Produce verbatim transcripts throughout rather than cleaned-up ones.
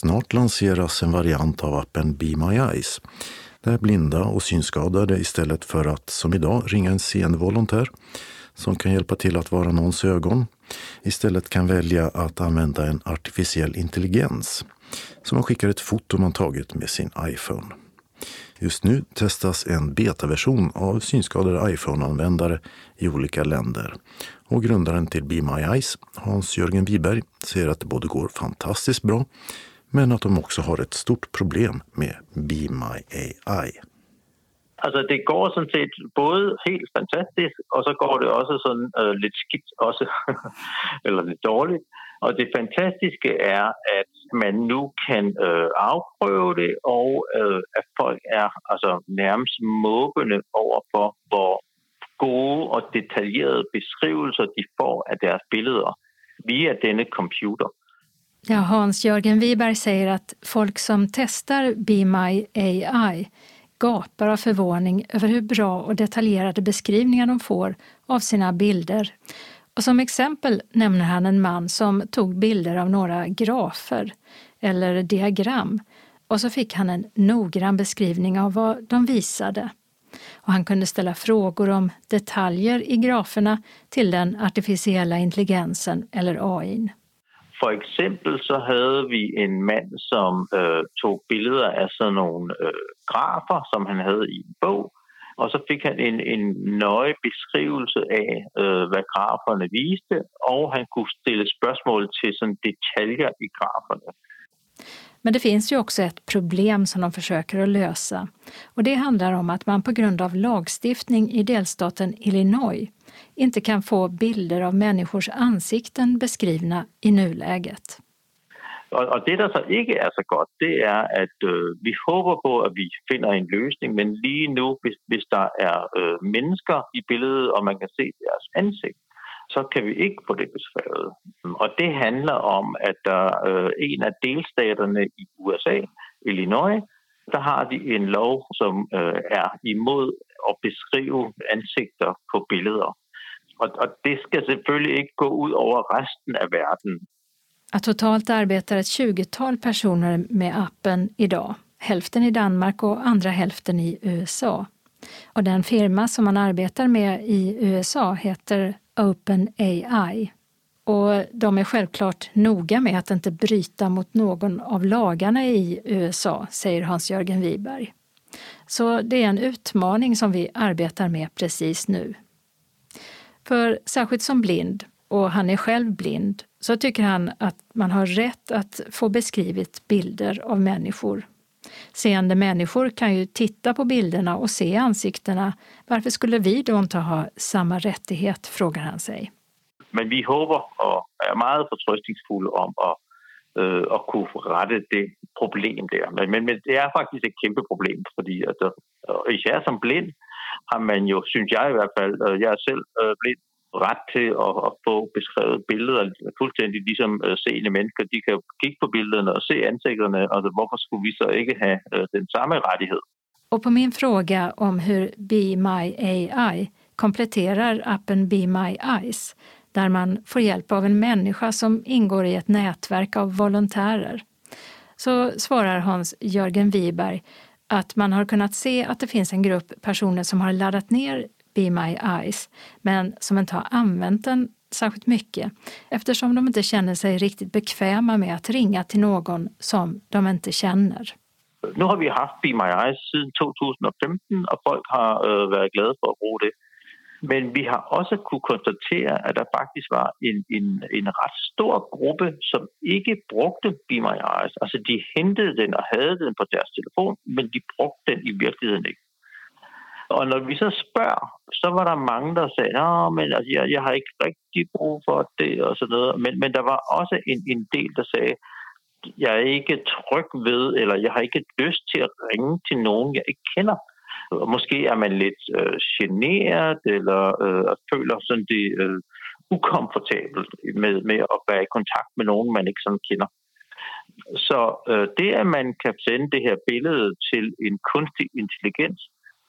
snart lanseras en variant av appen Be My Eyes, där blinda och synskadade istället för att som idag ringa en seende volontär som kan hjälpa till att vara någons ögon, istället kan välja att använda en artificiell intelligens som man skickar ett foto man tagit med sin iPhone. Just nu testas en betaversion av synskadade iPhone-användare i olika länder. Och grundaren till Be My Eyes, Hans-Jörgen Wiberg, säger att det både går fantastiskt bra, men att de också har ett stort problem med Be My A I. Altså det går sådan set både helt fantastisk, og så går det også sådan øh, lidt skidt også, eller lidt dårligt. Og det fantastiske er, at man nu kan øh, afprøve det, og øh, at folk er altså nærmest måbende over for, hvor gode og detaljerede beskrivelser de får af deres billeder via denne computer. Ja, Hans-Jörgen Wiberg säger att folk som testar Be My A I gapar av förvåning över hur bra och detaljerade beskrivningar de får av sina bilder. Och som exempel nämner han en man som tog bilder av några grafer eller diagram, och så fick han en noggrann beskrivning av vad de visade. Och han kunde ställa frågor om detaljer i graferna till den artificiella intelligensen eller A I:n. For eksempel så havde vi en mand, som øh, tog billeder af sådan nogle øh, grafer, som han havde i en bog, og så fik han en, en nøje beskrivelse af, øh, hvad graferne viste, og han kunne stille spørgsmål til sådan detaljer i graferne. Men det finns ju också ett problem som de försöker att lösa, och det handlar om att man på grund av lagstiftning i delstaten Illinois inte kan få bilder av människors ansikten beskrivna i nuläget. Og, og det, der så ikke er så godt, det er, at øh, vi håber på, at vi finder en løsning, men lige nu, hvis, hvis der er øh, mennesker i billedet, og man kan se deres ansigt, så kan vi ikke få det beskrevet. Og det handler om, at der øh, en af delstaterne i U S A, Illinois, der har de en lov, som øh, er imod at beskrive ansigter på billeder. Og, og det skal selvfølgelig ikke gå ud over resten af verden. Att totalt arbetar ett tjugotal personer med appen idag, hälften i Danmark och andra hälften i U S A. Och den firma som man arbetar med i U S A heter OpenAI. Och de är självklart noga med att inte bryta mot någon av lagarna i U S A, säger Hans-Jörgen Wiberg. Så det är en utmaning som vi arbetar med precis nu. För särskilt som blind, och han är själv blind, så tycker han att man har rätt att få beskrivit bilder av människor. Seende människor kan ju titta på bilderna och se ansiktena. Varför skulle vi då inte ha samma rättighet, frågar han sig. Men vi håber og er meget fortrøstningsfulde om at, øh, at kunne rette det problem der. Men, men, men det er faktisk et kæmpe problem, fordi at, øh, især som blind har man jo, synes jeg i hvert fald, øh, jeg er selv øh, blind, ret til at, at få beskrevet billeder, fuldstændig ligesom øh, seende mennesker. De kan kigge på billederne og se ansigterne, og altså, hvorfor skulle vi så ikke have øh, den samme rettighed? Och på min fråga om hur Be My A I kompletterar appen Be My Eyes, där man får hjälp av en människa som ingår i ett nätverk av volontärer, så svarar Hans-Jörgen Wiberg att man har kunnat se att det finns en grupp personer som har laddat ner Be My Eyes, men som inte har använt den särskilt mycket, eftersom de inte känner sig riktigt bekväma med att ringa till någon som de inte känner. Nu har vi haft Be My Eyes siden to tusind og femten, og folk har øh, været glade for at bruge det. Men vi har også kunne konstatere, at der faktisk var en, en, en ret stor gruppe, som ikke brugte Be My Eyes. Altså de hentede den og havde den på deres telefon, men de brugte den i virkeligheden ikke. Og når vi så spørger, så var der mange, der sagde, at men altså, jeg, jeg har ikke rigtig brug for det og sådan noget. Men, men der var også en, en del, der sagde, jeg er ikke tryg ved, eller jeg har ikke lyst til at ringe til nogen, jeg ikke kender. Og måske er man lidt øh, generet, eller øh, føler sådan det øh, ukomfortabelt med, med at være i kontakt med nogen, man ikke sådan kender. Så øh, det, at man kan sende det her billede til en kunstig intelligens,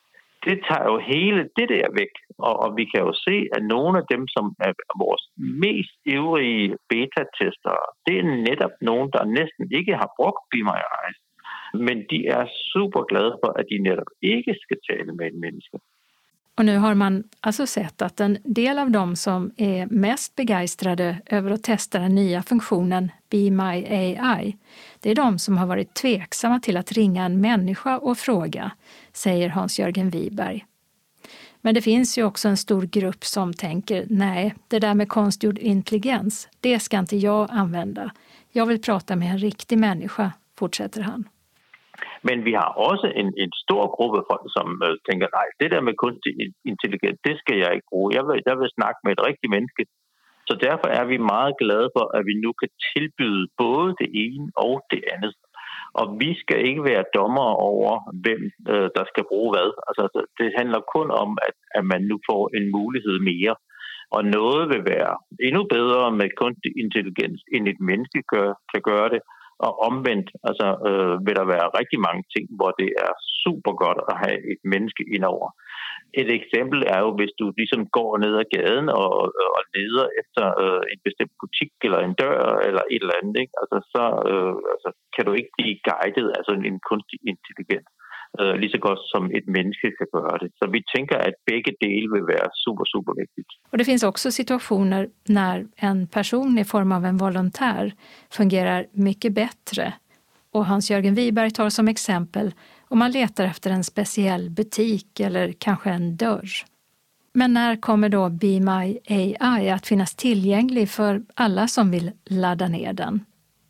det tar ju hela det där väck. Och, och vi kan ju se att några av dem som är våra mest ivriga beta-testare, det är nettopp någon där nästan inte har brukt Be My Eyes. Men de är superglada för att de nettopp inte ska tala med en människa. Och nu har man alltså sett att en del av dem som är mest begeistrade över att testa den nya funktionen Be My A I, det är de som har varit tveksamma till att ringa en människa och fråga, säger Hans-Jörgen Wiberg. Men det finns ju också en stor grupp som tänker, nej, det där med konstgjord intelligens, det ska inte jag använda. Jag vill prata med en riktig människa, fortsätter han. Men vi har också en, en stor grupp folk som äh, tänker, nej, det där med kunstig intelligens, det ska jag inte bruge. Jag vill, jag vill snacka med ett riktigt människa. Så därför är vi mycket glada för att vi nu kan tillbjuda både det ena och det andra. Och vi ska inte vara domare över vem äh, der ska bruge vad. Alltså, det handlar kun om att, att man nu får en möjlighet mer. Och något vill vara ännu bättre med kunstig intelligens än ett människa kan göra det. Og omvendt, altså, øh, vil der være rigtig mange ting, hvor det er super godt at have et menneske indover. Et eksempel er jo, hvis du ligesom går ned ad gaden og, og leder efter øh, en bestemt butik eller en dør eller et eller andet, ikke? Altså, så øh, altså, kan du ikke blive guidet af sådan en kunstig intelligens. Uh, lige så godt som ett människa kan göra det. Så vi tänker att bägge delar vill vara super, super viktigt. Och det finns också situationer när en person i form av en volontär fungerar mycket bättre. Och Hans-Jörgen Wiberg tar som exempel om man letar efter en speciell butik eller kanske en dörr. Men när kommer då Be My A I att finnas tillgänglig för alla som vill ladda ner den?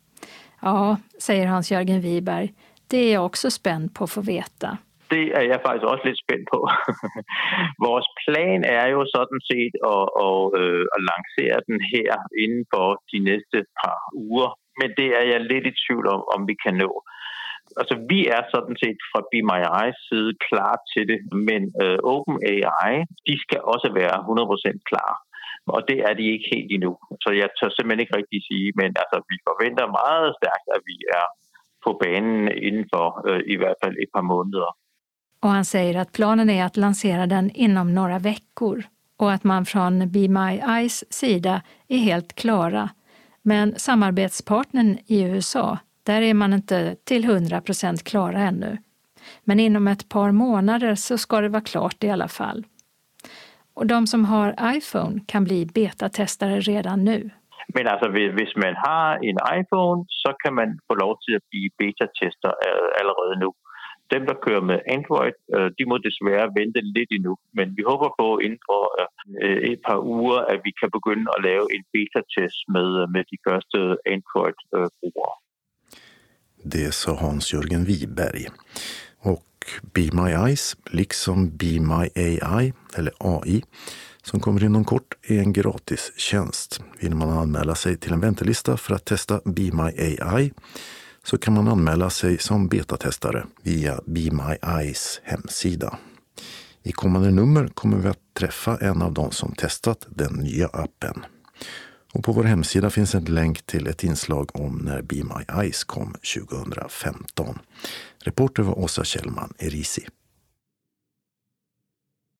Ja, säger Hans-Jörgen Wiberg. Det är jag också spänd på att få veta. Det är jag faktiskt också lite spänd på. Vår plan är ju sådan set att, att, att lansera den här inför de nästa par uger. Men det är jag lite i tvivl om, om vi kan nå. Alltså, vi är sådan set från Be My Eyes sida klar till det. Men uh, OpenAI, de ska också vara hundra procent klar. Och det är de inte helt endnu. Så jag tør simpelthen inte riktigt sige, men alltså, vi förväntar meget stærkt, att vi är på banen inden for øh, i hvert fald ett par månader. Och han säger att planen är att lansera den inom några veckor och att man från Be My Eyes sida är helt klara. Men samarbetspartnern i U S A, där är man inte till hundra procent klara ännu. Men inom ett par månader så ska det vara klart i alla fall. Och de som har iPhone kan bli betatestare redan nu. Men alltså, hvis man har en iPhone, så kan man få lov til at blive beta-tester allerede nu. Dem, der kører med Android, de må desværre vente lidt endnu. Men vi håber på inden for et par uger, at vi kan begynde at lave en beta-test med, med de første Android-brugere. Det sa Hans-Jörgen Wiberg. Och Be My Eyes, liksom Be My A I, eller A I, som kommer inom kort, är en gratis tjänst. Vill man anmäla sig till en väntelista för att testa Be My A I så kan man anmäla sig som betatestare via Be My Eyes hemsida. I kommande nummer kommer vi att träffa en av dem som testat den nya appen. Och på vår hemsida finns en länk till ett inslag om när Be My Eyes kom tjugohundrafemton. Reporter var Åsa Kjellman Erisi.